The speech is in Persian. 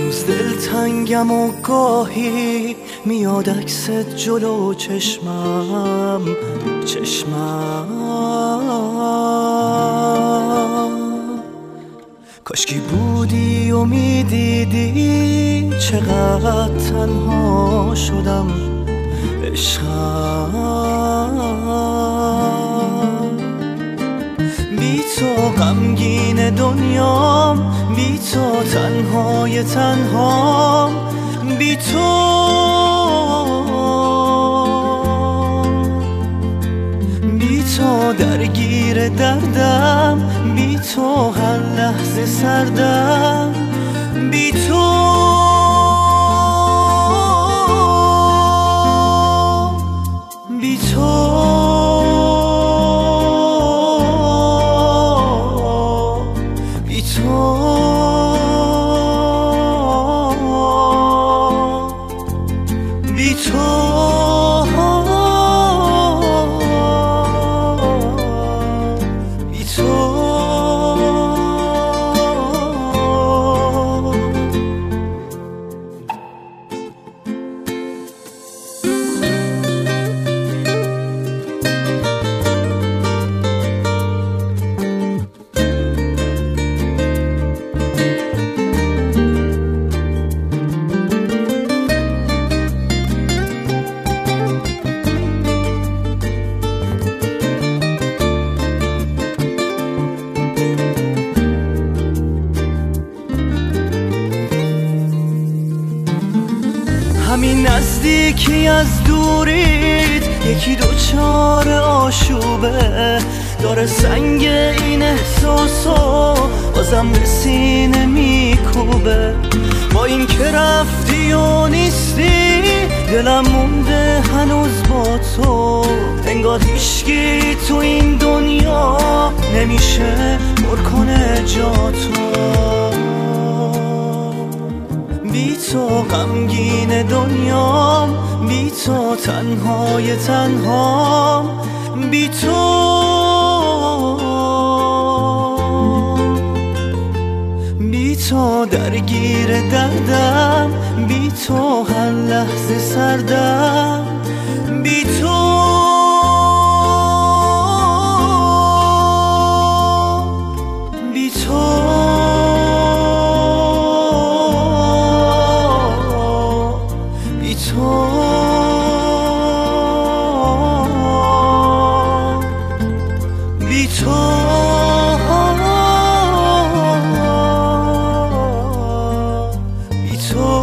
هنوز دلتنگم و گاهی میاد عکست جلو چشمم کاشکی بودی و میدیدی چقدر تنها شدم عشقم. بی تو غمگین دنیام، بی تو تنهای تنهام، بی تو درگیر دردم، بی تو هر لحظه سردم، بی تو بی تو بی تو بی تو همین نزدیکی از دورید یکی دوچار آشوبه، داره سنگ این احساسو بازم به سینه میکوبه. با این که رفتی و نیستی دلم مونده هنوز با تو، انگار هیچکی تو این دنیا نمیشه پر کنه جا تو. بی تو غمگین دنیام، بی تو تنهای تنهام، بی تو بی تو درگیر دردم، بی تو هر لحظه سردم، بی تو بی تو بی تو بی تو بی تو